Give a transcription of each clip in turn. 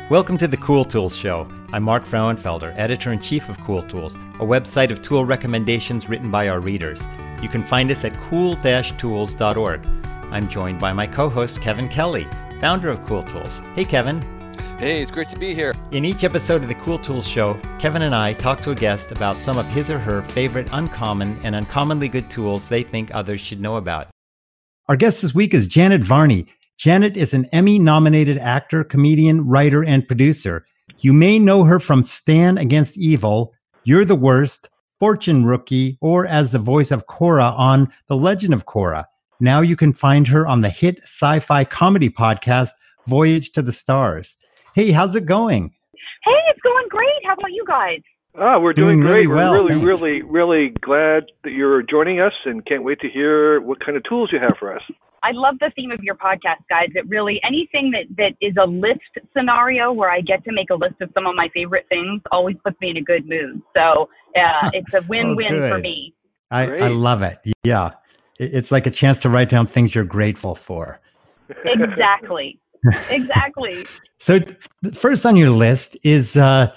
Welcome to the Cool Tools Show. I'm Mark Frauenfelder, Editor-in-Chief of Cool Tools, a website of tool recommendations written by our readers. You can find us at cool-tools.org. I'm joined by my co-host, Kevin Kelly, founder of Cool Tools. Hey, Kevin. Hey, it's great to be here. In each episode of the Cool Tools Show, Kevin and I talk to a guest about some of his or her favorite uncommon and uncommonly good tools they think others should know about. Our guest this week is Janet Varney. Janet is an Emmy-nominated actor, comedian, writer, and producer. You may know her from Stan Against Evil, You're the Worst, Fortune Rookie, or as the voice of Korra on The Legend of Korra. Now you can find her on the hit sci-fi comedy podcast, Voyage to the Stars. Hey, how's it going? Hey, it's going great. How about you guys? We're doing great. Really well, We're really glad that you're joining us and can't wait to hear what kind of tools you have for us. I love the theme of your podcast, guys. It really, anything that is a list scenario where I get to make a list of some of my favorite things always puts me in a good mood. So it's a win-win for me. I love it. Yeah. It's like a chance to write down things you're grateful for. Exactly. Exactly. So first on your list is, tell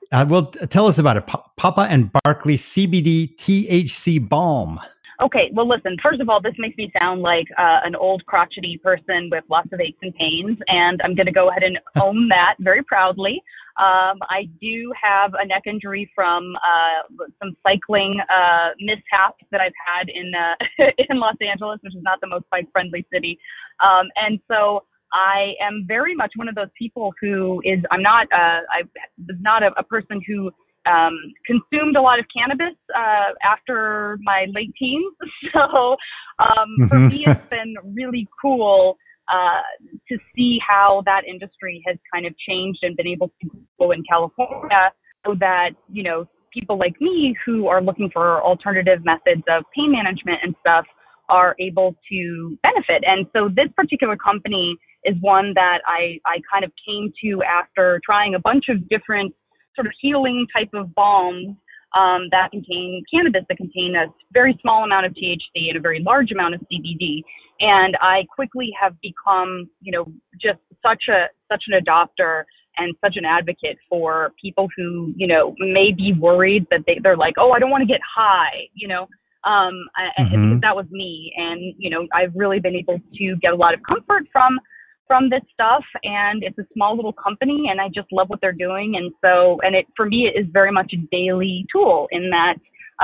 us about it. Papa and Barkley CBD THC Balm. Okay, well, listen, first of all, this makes me sound like an old crotchety person with lots of aches and pains, and I'm going to go ahead and own that very proudly. I do have a neck injury from some cycling mishaps that I've had in Los Angeles, which is not the most bike-friendly city. And so I am very much one of those people who is, I was not a person who consumed a lot of cannabis after my late teens. So for me, it's been really cool to see how that industry has kind of changed and been able to grow in California, so that, you know, people like me who are looking for alternative methods of pain management and stuff are able to benefit. And so this particular company is one that I kind of came to after trying a bunch of different sort of healing type of balms that contain cannabis, that contain a very small amount of THC and a very large amount of CBD. And I quickly have become, you know, just such an adopter and such an advocate for people who, you know, may be worried that they're like, oh, I don't want to get high, you know. Because that was me. And, you know, I've really been able to get a lot of comfort from this stuff, and it's a small little company, and I just love what they're doing. And so, and it, for me, it is very much a daily tool in that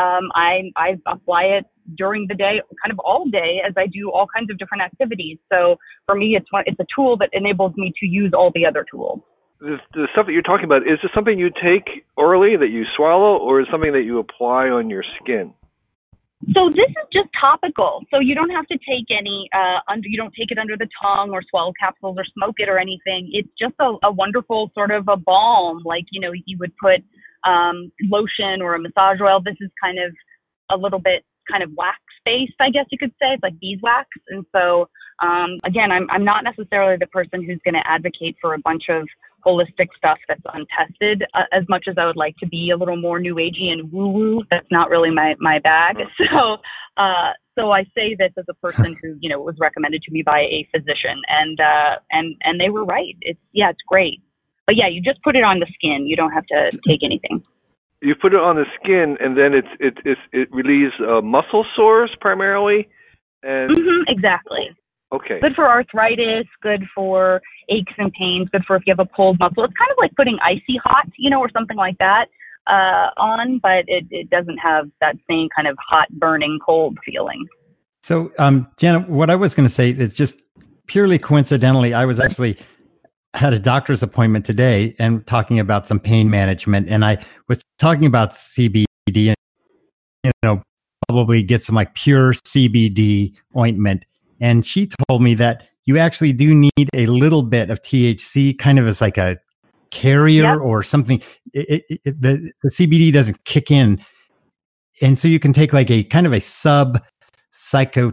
I apply it during the day, kind of all day, as I do all kinds of different activities. So for me, it's a tool that enables me to use all the other tools. The stuff that you're talking about, is this something you take orally that you swallow, or is it something that you apply on your skin? So this is just topical. So you don't have to take any, you don't take it under the tongue or swallow capsules or smoke it or anything. It's just a wonderful sort of a balm, like, you know, you would put lotion or a massage oil. This is kind of a little bit kind of wax-based, I guess you could say. It's like beeswax. And so, again, I'm not necessarily the person who's going to advocate for a bunch of holistic stuff that's untested, as much as I would like to be a little more new agey and woo-woo. That's not really my bag. So I say this as a person who, you know, was recommended to me by a physician, and they were right. It's great. But yeah, you just put it on the skin. You don't have to take anything. You put it on the skin, and then it relieves muscle sores primarily. And exactly. Okay. Good for arthritis, good for aches and pains, good for if you have a pulled muscle. It's kind of like putting icy hot, you know, or something like that on, but it doesn't have that same kind of hot, burning, cold feeling. So, Janet, what I was going to say is just purely coincidentally, I was actually had a doctor's appointment today and talking about some pain management, and I was talking about CBD and, you know, probably get some like pure CBD ointment. And she told me that you actually do need a little bit of THC, kind of as like a carrier or something. The CBD doesn't kick in. And so you can take like a kind of a sub-psychoactive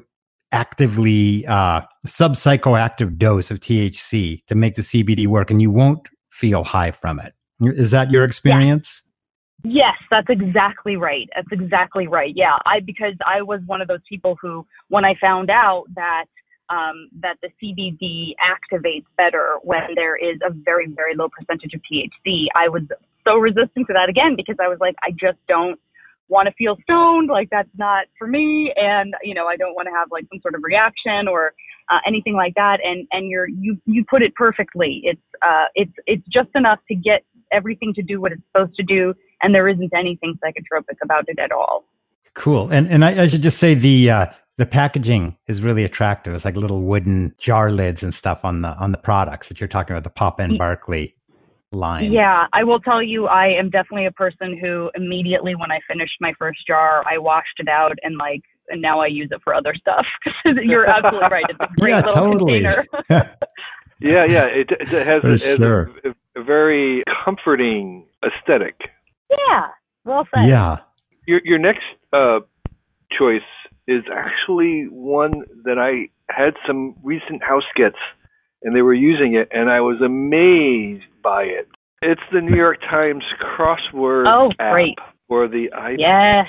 dose of THC to make the CBD work, and you won't feel high from it. Is that your experience? Yes, that's exactly right. Yeah, because I was one of those people who, when I found out that that the CBD activates better when there is a very, very low percentage of THC. I was so resistant to that again because I was like, I just don't want to feel stoned. Like, that's not for me. And, I don't want to have like some sort of reaction or anything like that. And you put it perfectly. It's just enough to get everything to do what it's supposed to do. And there isn't anything psychotropic about it at all. Cool. And I should just say the packaging is really attractive. It's like little wooden jar lids and stuff on the products that you're talking about, the Papa and Barkley line. Yeah, I will tell you, I am definitely a person who immediately when I finished my first jar, I washed it out and now I use it for other stuff. You're absolutely right. It's a great little totally. container. Yeah. It has a very comforting aesthetic. Yeah, well said. Yeah. Your next choice is actually one that I had some recent house gets, and they were using it, and I was amazed by it. It's the New York Times crossword app great. for the iPad. Yes,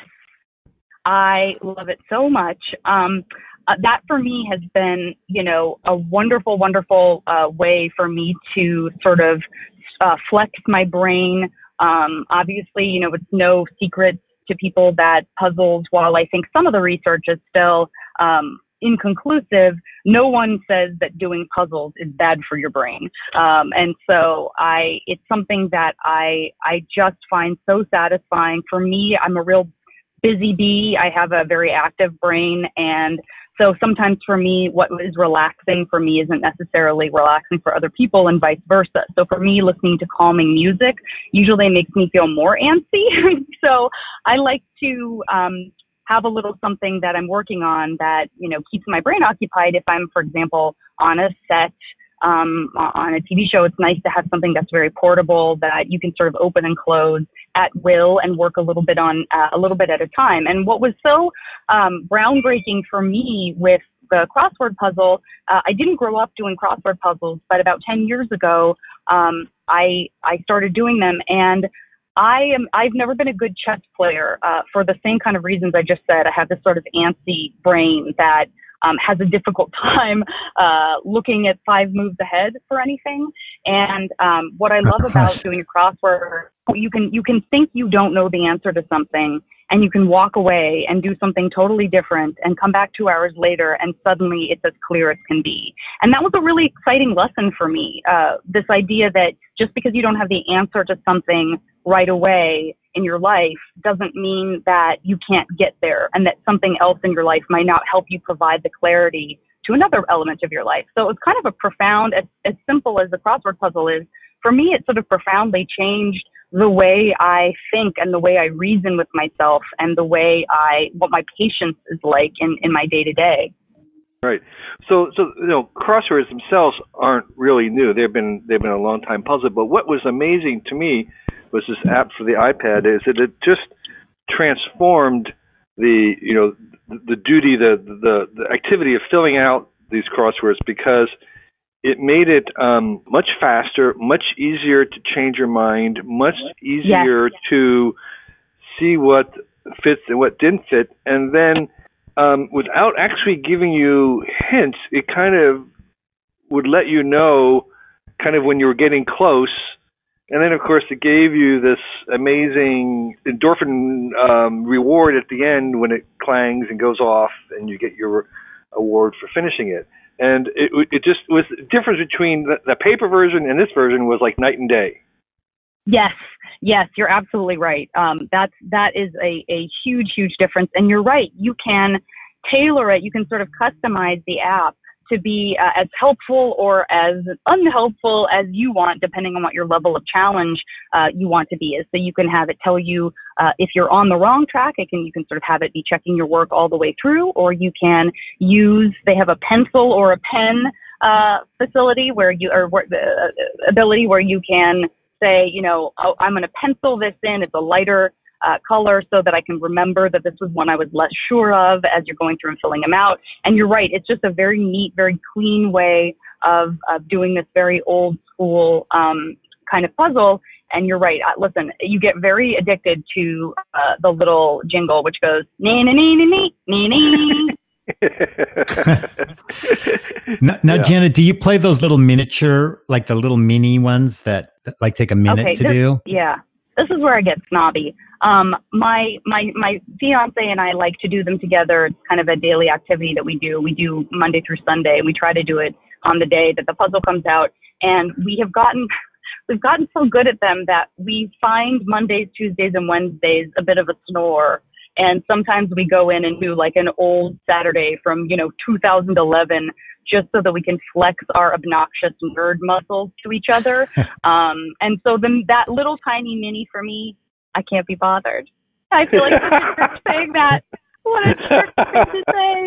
I love it so much. That for me has been, a wonderful, wonderful way for me to sort of flex my brain. Obviously, it's no secret to people that puzzles, while I think some of the research is still inconclusive, no one says that doing puzzles is bad for your brain. And so it's something that I just find so satisfying. For me, I'm a real busy bee. I have a very active brain. And so sometimes for me, what is relaxing for me isn't necessarily relaxing for other people and vice versa. So for me, listening to calming music usually makes me feel more antsy. So I like to have a little something that I'm working on that, keeps my brain occupied. If I'm, for example, on a set, on a TV show, it's nice to have something that's very portable that you can sort of open and close at will and work a little bit at a time. And what was so groundbreaking for me with the crossword puzzle, I didn't grow up doing crossword puzzles, but about 10 years ago, I started doing them, and I've never been a good chess player for the same kind of reasons I just said. I have this sort of antsy brain that has a difficult time looking at 5 moves ahead for anything. And what I love about doing a crossword, you can think you don't know the answer to something, and you can walk away and do something totally different and come back 2 hours later and suddenly it's as clear as can be. And that was a really exciting lesson for me, this idea that just because you don't have the answer to something right away in your life doesn't mean that you can't get there, and that something else in your life might not help you provide the clarity to another element of your life. So it was kind of a profound, as simple as the crossword puzzle is, for me it sort of profoundly changed the way I think and the way I reason with myself and the way what my patience is like in my day to day. Right. So crosswords themselves aren't really new. They've been a long time puzzle. But what was amazing to me was this app for the iPad is that it just transformed the duty, the activity of filling out these crosswords, because it made it much faster, much easier to change your mind, much easier to see what fits and what didn't fit. And then without actually giving you hints, it kind of would let you know kind of when you were getting close. And then, of course, it gave you this amazing endorphin reward at the end when it clangs and goes off and you get your award for finishing it. And it just was the difference between the paper version and this version was like night and day. Yes, you're absolutely right. That is a huge, huge difference. And you're right. You can tailor it. You can sort of customize the app to be as helpful or as unhelpful as you want, depending on what your level of challenge you want to be. So you can have it tell you if you're on the wrong track. You can sort of have it be checking your work all the way through, or you can they have a pencil or a pen facility ability where you can say, I'm going to pencil this in. It's a lighter color so that I can remember that this was one I was less sure of as you're going through and filling them out. And you're right. It's just a very neat, very clean way of doing this very old school kind of puzzle. And you're right. Listen, you get very addicted to the little jingle, which goes, nee, nee, nee, nee, nee, nee, nee. Now, Janet, do you play those little miniature, like the little mini ones that like take a minute to do? Yeah, this is where I get snobby. My fiance and I like to do them together. It's kind of a daily activity that we do. We do Monday through Sunday. We try to do it on the day that the puzzle comes out, and we've gotten so good at them that we find Mondays, Tuesdays, and Wednesdays a bit of a snore. And sometimes we go in and do like an old Saturday from, 2011, just so that we can flex our obnoxious nerd muscles to each other. And so then that little tiny mini for me, I can't be bothered. I feel like I'm saying that. What a jerk to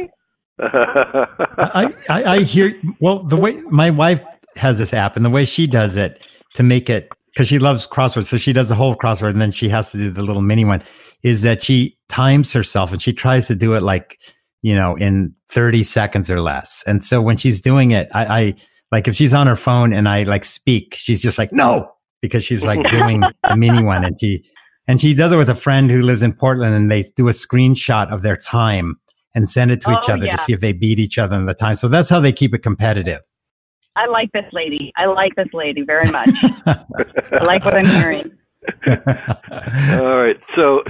say. I hear, well, the way my wife has this app and the way she does it to make it, because she loves crosswords, so she does the whole crossword and then she has to do the little mini one, is that she times herself and she tries to do it like, in 30 seconds or less. And so when she's doing it, I like if she's on her phone and I like speak, she's just like, no, because she's like doing a mini one. And she does it with a friend who lives in Portland, and they do a screenshot of their time and send it to each other to see if they beat each other in the time. So that's how they keep it competitive. I like this lady. Very much. I like what I'm hearing. All right. So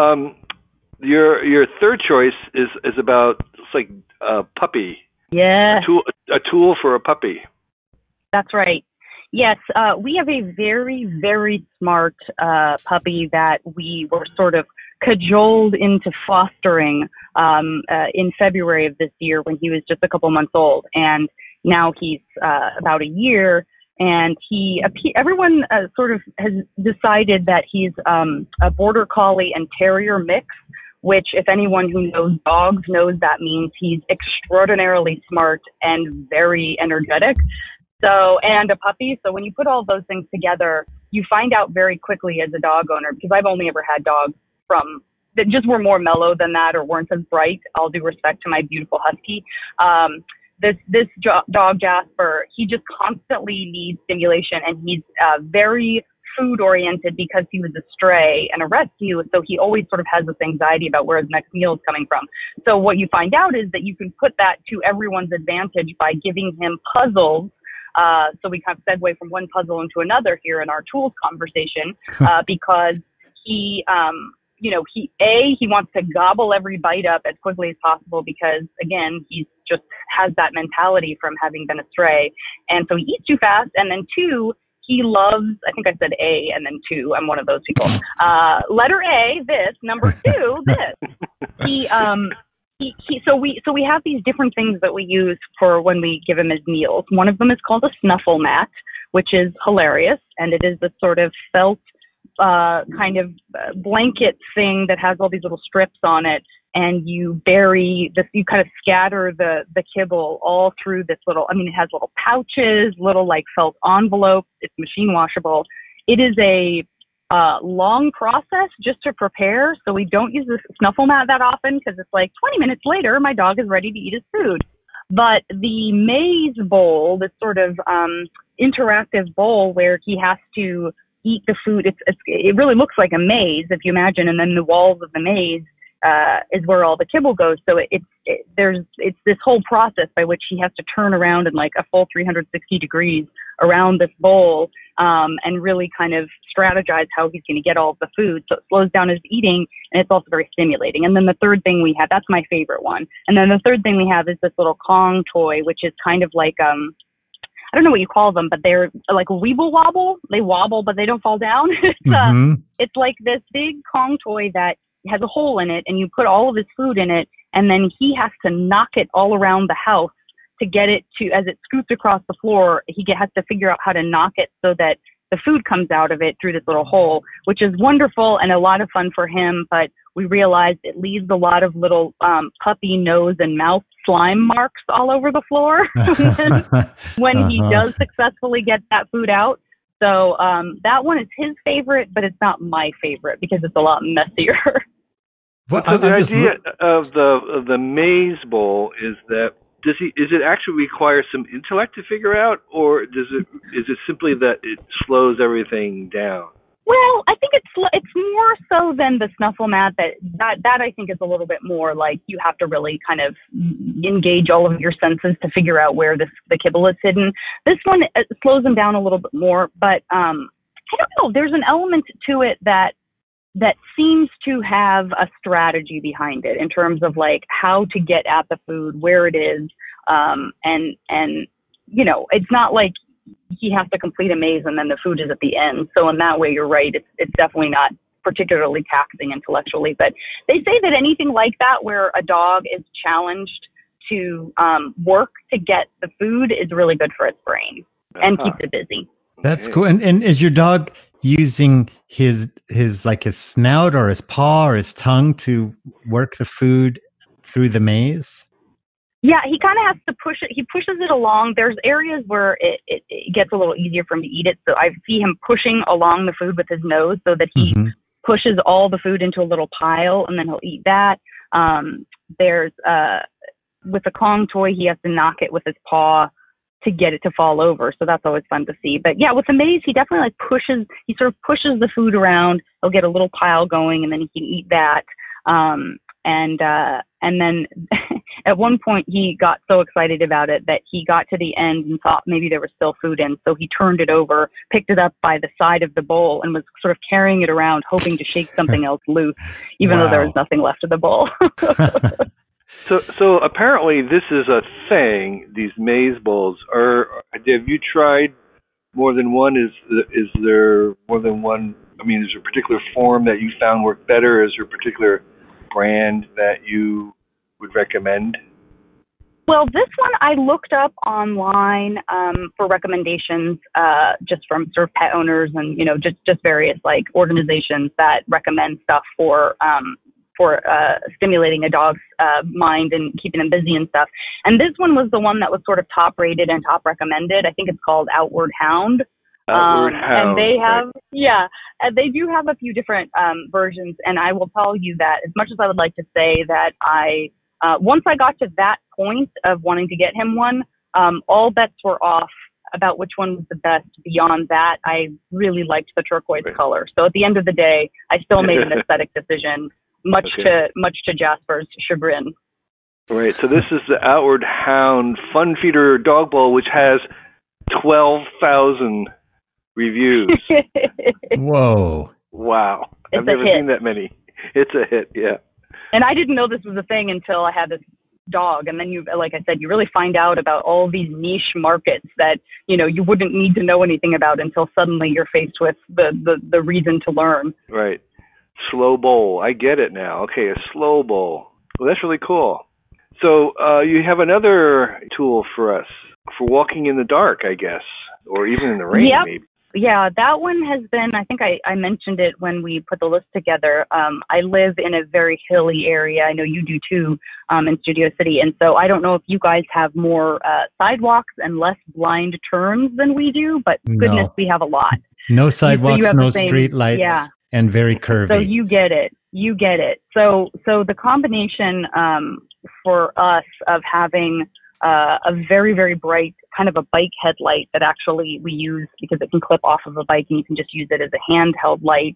your third choice is about, it's like a puppy. Yeah. A tool for a puppy. That's right. Yes, we have a very, very smart puppy that we were sort of cajoled into fostering in February of this year when he was just a couple months old, and now he's about a year. And everyone sort of has decided that he's a border collie and terrier mix, which, if anyone who knows dogs knows, that means he's extraordinarily smart and very energetic. So, and a puppy. So when you put all those things together, you find out very quickly as a dog owner, because I've only ever had dogs that just were more mellow than that or weren't as bright. All due respect to my beautiful husky. This dog, Jasper, he just constantly needs stimulation, and he's very food oriented because he was a stray and a rescue. So he always sort of has this anxiety about where his next meal is coming from. So what you find out is that you can put that to everyone's advantage by giving him puzzles. So we kind of segue from one puzzle into another here in our tools conversation, because he wants to gobble every bite up as quickly as possible, because again, he just has that mentality from having been a stray. And so he eats too fast. And then two, he loves, I think I said A and then two. I'm one of those people. Letter A, this. Number two, this. So we have these different things that we use for when we give him his meals. One of them is called a snuffle mat, which is hilarious, and it is this sort of felt kind of blanket thing that has all these little strips on it, and you kind of scatter the kibble all through this little, it has little pouches, little like felt envelopes. It's machine washable. It is a long process just to prepare. So we don't use the snuffle mat that often, because it's like 20 minutes later, my dog is ready to eat his food. But the maze bowl, this sort of interactive bowl where he has to eat the food, it really looks like a maze, if you imagine, and then the walls of the maze is where all the kibble goes. So it's this whole process by which he has to turn around in like a full 360 degrees around this bowl, and really kind of strategize how he's going to get all of the food. So it slows down his eating, and it's also very stimulating. And then the third thing we have, that's my favorite one. And then the third thing we have is this little Kong toy, which is kind of like, I don't know what you call them, but they're like Weeble Wobble. They wobble, but they don't fall down. It's like this big Kong toy that has a hole in it, and you put all of his food in it, and then he has to knock it all around the house to get it to, as it scoots across the floor, has to figure out how to knock it so that the food comes out of it through this little hole, which is wonderful and a lot of fun for him. But we realized it leaves a lot of little puppy nose and mouth slime marks all over the floor when he does successfully get that food out. So that one is his favorite, but it's not my favorite because it's a lot messier. Well, so the idea of the maze bowl is that is it actually require some intellect to figure out, or is it simply that it slows everything down? Well, I think it's more so than the snuffle mat that I think is a little bit more like you have to really kind of engage all of your senses to figure out where the kibble is hidden. This one slows them down a little bit more, but I don't know. There's an element to it that seems to have a strategy behind it in terms of like how to get at the food, where it is, and you know, it's not like he has to complete a maze and then the food is at the end. So in that way, you're right. It's definitely not particularly taxing intellectually. But they say that anything like that, where a dog is challenged to work to get the food, is really good for its brain and keeps it busy. That's cool. And is your dog using his like his snout or his paw or his tongue to work the food through the maze? Yeah, he kind of has to push it. He pushes it along. There's areas where it gets a little easier for him to eat it. So I see him pushing along the food with his nose so that he pushes all the food into a little pile, and then he'll eat that. There's with the Kong toy, he has to knock it with his paw to get it to fall over. So that's always fun to see. But yeah, with the maze, he definitely he sort of pushes the food around. He'll get a little pile going, and then he can eat that. And then at one point he got so excited about it that he got to the end and thought maybe there was still food in. So he turned it over, picked it up by the side of the bowl, and was sort of carrying it around, hoping to shake something else loose, even though there was nothing left of the bowl. So apparently this is a thing, these maze bowls. Have you tried more than one? Is there more than one? I mean, is there a particular form that you found worked better? Is there a particular brand that you would recommend? Well, this one I looked up online for recommendations, just from sort of pet owners and, you know, just various like organizations that recommend stuff for stimulating a dog's mind and keeping them busy and stuff. And this one was the one that was sort of top rated and top recommended. I think it's called Outward Hound. And they have, and they do have a few different versions. And I will tell you that as much as I would like to say that once I got to that point of wanting to get him one, all bets were off about which one was the best. Beyond that, I really liked the turquoise color. So at the end of the day, I still made an aesthetic decision, much to Jasper's chagrin. Right. So this is the Outward Hound Fun Feeder Dog Bowl, which has 12,000 reviews. Whoa. Wow. I've never seen that many. It's a hit, yeah. And I didn't know this was a thing until I had this dog. And then you, like I said, you really find out about all these niche markets that, you know, you wouldn't need to know anything about until suddenly you're faced with the reason to learn. Right. Slow bowl. I get it now. Okay, a slow bowl. Well, that's really cool. So you have another tool for us for walking in the dark, I guess, or even in the rain, maybe. Yeah, that one has been, I think I mentioned it when we put the list together. I live in a very hilly area. I know you do too, in Studio City. And so I don't know if you guys have more sidewalks and less blind turns than we do, but goodness, we have a lot. No sidewalks, no street lights, and very curvy. So you get it. So the combination for us of having a very, very bright kind of a bike headlight that actually we use because it can clip off of a bike and you can just use it as a handheld light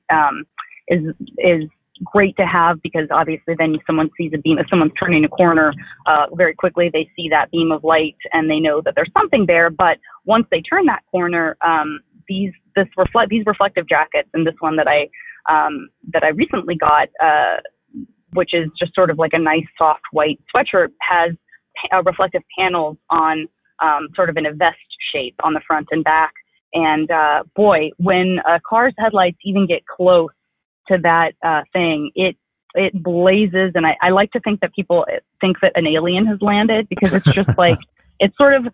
is great to have, because obviously then if someone sees a beam, if someone's turning a corner, very quickly they see that beam of light and they know that there's something there. But once they turn that corner, these reflective jackets, and this one that I recently got, which is just sort of like a nice soft white sweatshirt, has reflective panels on sort of in a vest shape on the front and back. And boy, when a car's headlights even get close to that thing, it blazes. And I like to think that people think that an alien has landed, because it's just like it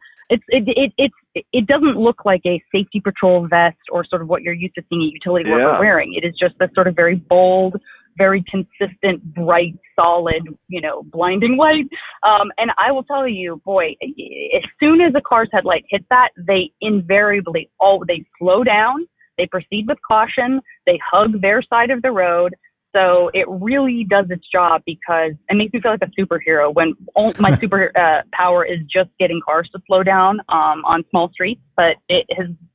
doesn't look like a safety patrol vest or sort of what you're used to seeing a utility worker wearing. It is just this sort of very bold, very consistent, bright, solid, blinding light. And I will tell you, boy, as soon as a car's headlight hits that, they invariably they slow down, they proceed with caution, they hug their side of the road. So it really does its job, because it makes me feel like a superhero when my super power is just getting cars to slow down on small streets. But it has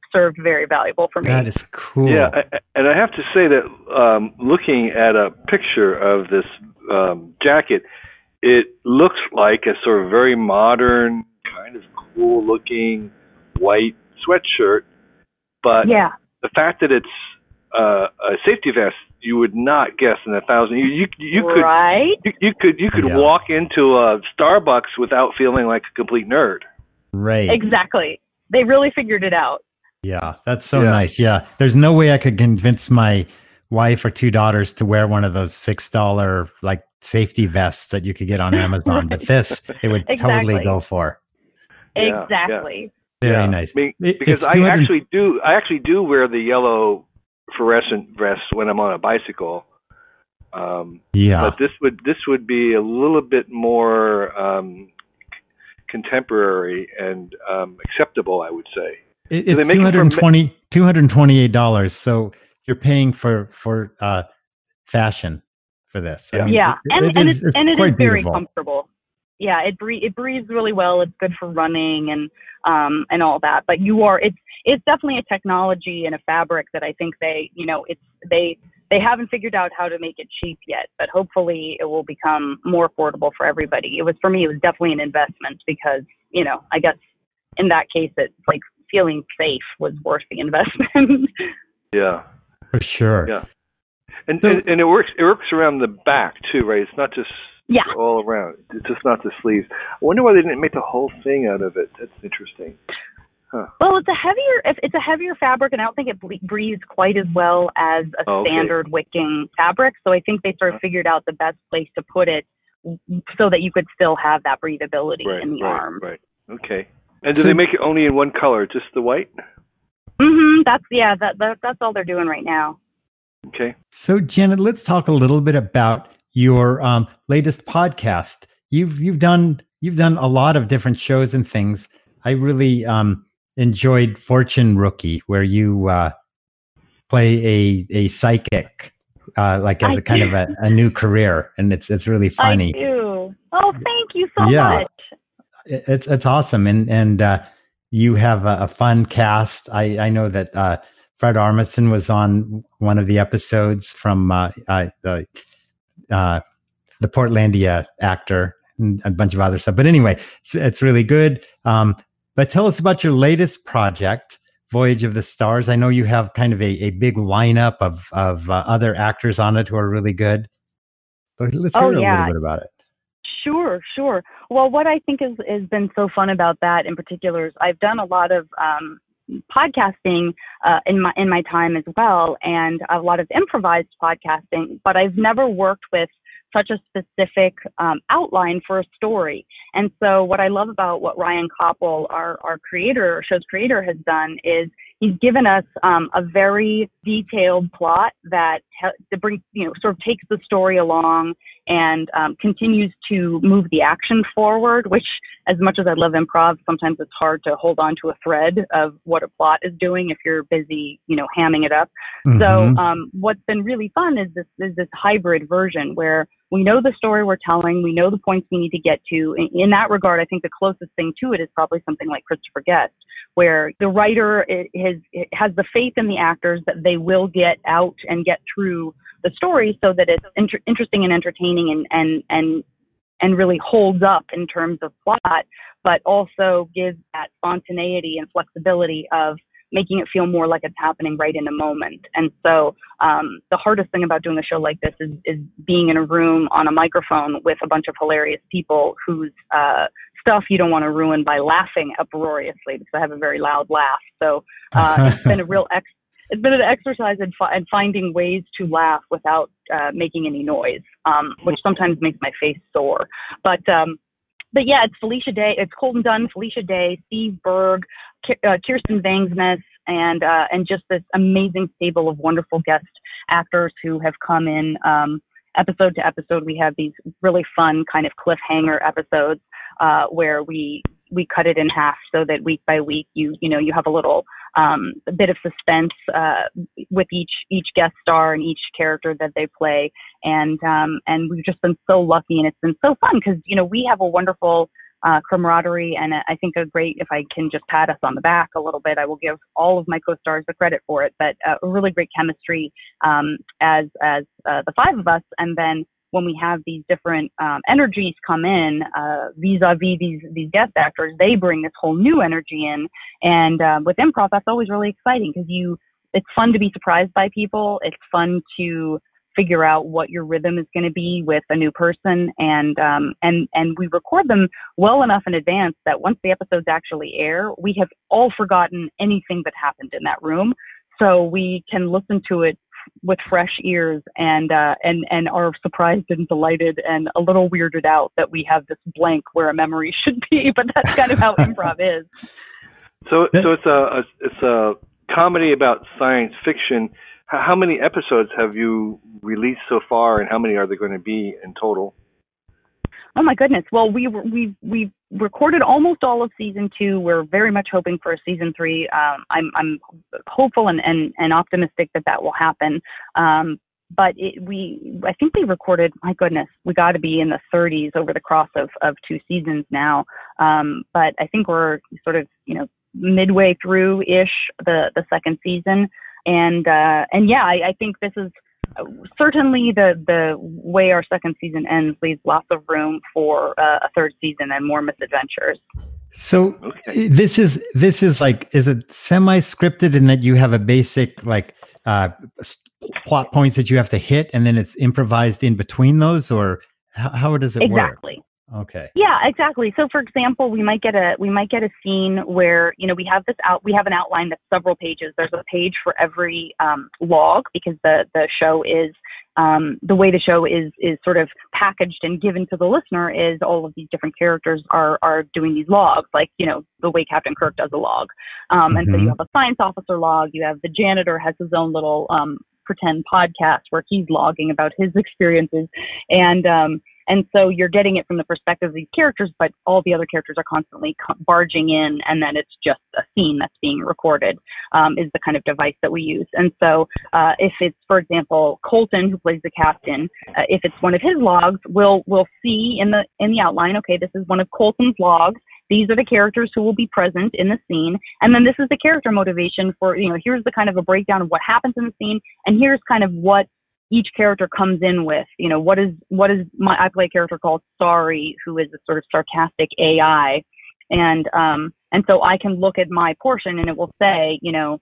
served very valuable for me. That is cool. Yeah, and I have to say that looking at a picture of this jacket, it looks like a sort of very modern, kind of cool-looking white sweatshirt. But Yeah. the fact that it's a safety vest, you would not guess in 1,000. You could Right? you could Yeah. walk into a Starbucks without feeling like a complete nerd. Right. Exactly. They really figured it out. Yeah, that's so Yeah. nice. Yeah, there's no way I could convince my wife or two daughters to wear one of those $6 like safety vests that you could get on Amazon. But this, they would totally Exactly. go for. Yeah, Exactly. Very Yeah. nice. Because It's I 200 actually do wear the yellow fluorescent vest when I'm on a bicycle. Yeah, But this would be a little bit more contemporary and acceptable, I would say. it's they make it for $228. So you're paying for fashion for this. I Yeah. mean, Yeah. And it is quite very beautiful. comfortable. Yeah, it breathes really well. It's good for running and all that. But it's definitely a technology and a fabric that I think they haven't figured out how to make it cheap yet, but hopefully it will become more affordable for everybody. For me, it was definitely an investment because, I guess in that case, it's like feeling safe was worth the investment. Yeah. For sure. Yeah. And So- and it works around the back too, right? It's not just Yeah. all around. It's just not the sleeves. I wonder why they didn't make the whole thing out of it. That's interesting. Well, it's a heavier fabric, and I don't think it breathes quite as well as a Oh, okay. standard wicking fabric. So I think they sort of figured out the best place to put it so that you could still have that breathability in the arm. Right. Okay. And do So- they make it only in one color, just the white? That's all they're doing right now. Okay. So Janet, let's talk a little bit about your latest podcast. You've done a lot of different shows and things. I really enjoyed Fortune Rookie, where you play a psychic, like as a kind of a new career, and it's really funny. I do. Oh, thank you so Yeah. much. It's awesome, and you have a fun cast. I know that Fred Armisen was on one of the episodes from the Portlandia actor and a bunch of other stuff. But anyway, it's really good. But tell us about your latest project, Voyage of the Stars. I know you have kind of a big lineup of other actors on it who are really good. So let's hear a little bit about it. Sure. Well, what I think has been so fun about that in particular is I've done a lot of podcasting in my time as well, and a lot of improvised podcasting, but I've never worked with such a specific outline for a story. And so what I love about what Ryan Koppel, our show's creator, has done is he's given us a very detailed plot that sort of takes the story along and continues to move the action forward, which, as much as I love improv, sometimes it's hard to hold on to a thread of what a plot is doing if you're busy, hamming it up. Mm-hmm. So what's been really fun is this hybrid version where we know the story we're telling, we know the points we need to get to. In that regard, I think the closest thing to it is probably something like Christopher Guest, where the writer has the faith in the actors that they will get out and get through the story so that it's interesting and entertaining and really holds up in terms of plot, but also gives that spontaneity and flexibility of making it feel more like it's happening right in the moment. And so the hardest thing about doing a show like this is being in a room on a microphone with a bunch of hilarious people whose stuff you don't want to ruin by laughing uproariously, because I have a very loud laugh. So it's been it's been an exercise in finding ways to laugh without making any noise, which sometimes makes my face sore. But yeah, it's Felicia Day. It's Colton Dunn, Felicia Day, Steve Berg, Kirsten Vangsness, and just this amazing stable of wonderful guest actors who have come in episode to episode. We have these really fun kind of cliffhanger episodes where we cut it in half so that week by week you have a little a bit of suspense with each guest star and each character that they play, and we've just been so lucky, and it's been so fun because we have a wonderful camaraderie. And I think if I can just pat us on the back a little bit, I will give all of my co-stars the credit for it, but a really great chemistry as the five of us. And then when we have these different energies come in vis-a-vis these guest actors, they bring this whole new energy in. And with improv, that's always really exciting because it's fun to be surprised by people. It's fun to figure out what your rhythm is going to be with a new person, and we record them well enough in advance that once the episodes actually air, we have all forgotten anything that happened in that room, so we can listen to it with fresh ears and are surprised and delighted and a little weirded out that we have this blank where a memory should be, but that's kind of how improv is. So it's a comedy about science fiction. How many episodes have you released so far, and how many are there going to be in total? Oh my goodness! Well, we recorded almost all of season 2. We're very much hoping for a season 3. I'm hopeful and optimistic that will happen. But I think we recorded. My goodness, we got to be in the 30s over the course of 2 seasons now. But I think we're sort of midway through ish the second season. And yeah, I think this is certainly the way our second season ends leaves lots of room for a third season and more misadventures. So okay. This is like, is it semi-scripted in that you have a basic like plot points that you have to hit and then it's improvised in between those, or how does it work? Exactly. Okay. Yeah, exactly. So, for example, we might get a scene where we have an outline that's several pages. There's a page for every log because the show is the way the show is sort of packaged and given to the listener is all of these different characters are doing these logs, like the way Captain Kirk does a log. And so you have a science officer log. You have the janitor has his own little pretend podcast where he's logging about his experiences, and so you're getting it from the perspective of these characters, but all the other characters are constantly barging in, and then it's just a scene that's being recorded, is the kind of device that we use. And so if it's, for example, Colton, who plays the captain, if it's one of his logs, we'll see in the outline, okay, this is one of Colton's logs. These are the characters who will be present in the scene. And then this is the character motivation for, here's the kind of a breakdown of what happens in the scene, and here's kind of what each character comes in with, what is I play a character called Sorry, who is a sort of sarcastic AI. And so I can look at my portion and it will say,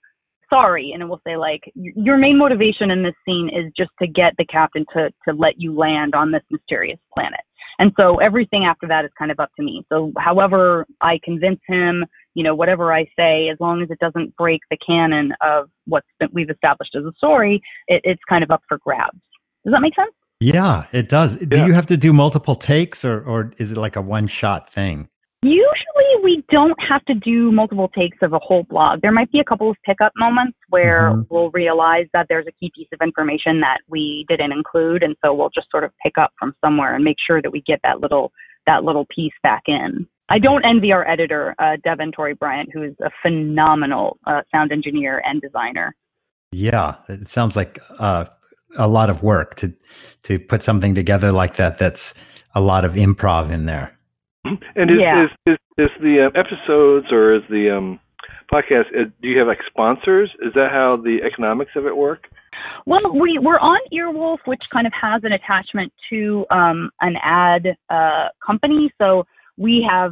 sorry. And it will say like, your main motivation in this scene is just to get the captain to let you land on this mysterious planet. And so everything after that is kind of up to me. So however I convince him, whatever I say, as long as it doesn't break the canon of we've established as a story, it's kind of up for grabs. Does that make sense? Yeah, it does. Yeah. Do you have to do multiple takes or is it like a one-shot thing? Usually we don't have to do multiple takes of a whole blog. There might be a couple of pickup moments where we'll realize that there's a key piece of information that we didn't include. And so we'll just sort of pick up from somewhere and make sure that we get that little piece back in. I don't envy our editor, Devin Torrey Bryant, who is a phenomenal sound engineer and designer. Yeah, it sounds like a lot of work to put something together like that. That's a lot of improv in there. And is the episodes or is the podcast, do you have like sponsors? Is that how the economics of it work? Well, we're on Earwolf, which kind of has an attachment to an ad company. So we have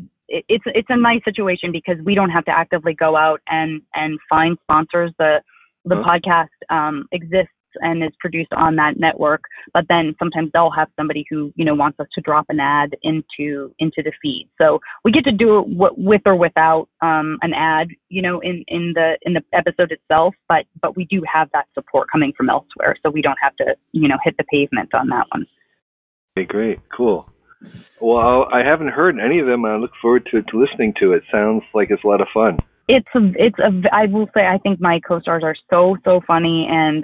it's a nice situation because we don't have to actively go out and find sponsors. The podcast exists and is produced on that network, but then sometimes they'll have somebody who wants us to drop an ad into the feed. So we get to do it with or without an ad, in the episode itself, but we do have that support coming from elsewhere, so we don't have to hit the pavement on that one. Okay, great, cool. Well, I haven't heard any of them. I look forward to listening to it. Sounds like it's a lot of fun. I will say, I think my co-stars are so funny, and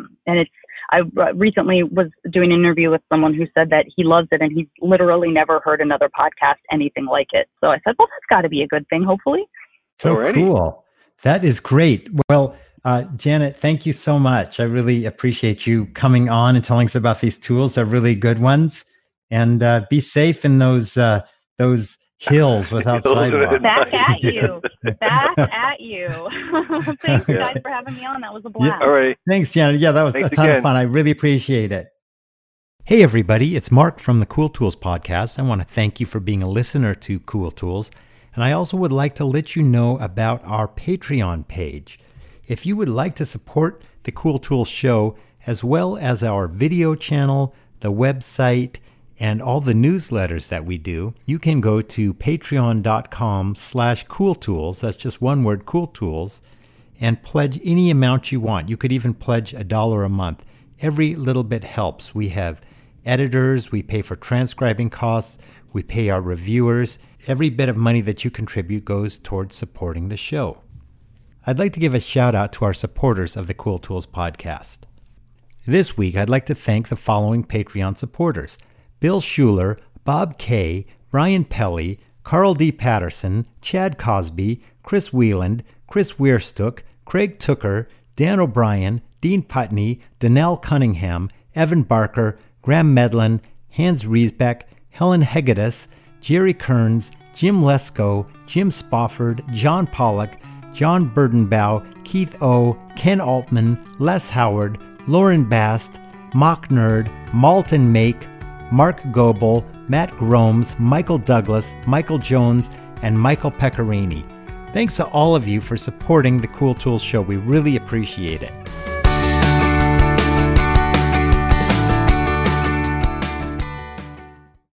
I recently was doing an interview with someone who said that he loves it and he's literally never heard another podcast anything like it. So I said, well, that's got to be a good thing, hopefully. So Alrighty. Cool. That is great. Well, Janet, thank you so much. I really appreciate you coming on and telling us about these tools. They're really good ones. And be safe in those Hills without sidewalks. Back at you. Back at you. Thanks, guys, for having me on. That was a blast. All right. Thanks, Janet. Yeah, that was Thanks a ton again. of fun. I really appreciate it. Hey, everybody. It's Mark from the Cool Tools podcast. I want to thank you for being a listener to Cool Tools. And I also would like to let you know about our Patreon page. If you would like to support the Cool Tools show, as well as our video channel, the website, and all the newsletters that we do, you can go to patreon.com/cooltools. That's just one word, Cool Tools, and pledge any amount you want. You could even pledge $1 a month. Every little bit helps. We have editors, we pay for transcribing costs, we pay our reviewers. Every bit of money that you contribute goes towards supporting the show. I'd like to give a shout out to our supporters of the Cool Tools podcast. This week, I'd like to thank the following Patreon supporters: Bill Schuler, Bob Kay, Brian Pelly, Carl D. Patterson, Chad Cosby, Chris Wieland, Chris Weirstook, Craig Tooker, Dan O'Brien, Dean Putney, Danelle Cunningham, Evan Barker, Graham Medlin, Hans Riesbeck, Helen Hegedus, Jerry Kearns, Jim Lesko, Jim Spofford, John Pollock, John Burdenbaugh, Keith O., Ken Altman, Les Howard, Lauren Bast, Mock Nerd, Malton Make, Mark Goebel, Matt Gromes, Michael Douglas, Michael Jones, and Michael Pecorini. Thanks to all of you for supporting the Cool Tools show. We really appreciate it.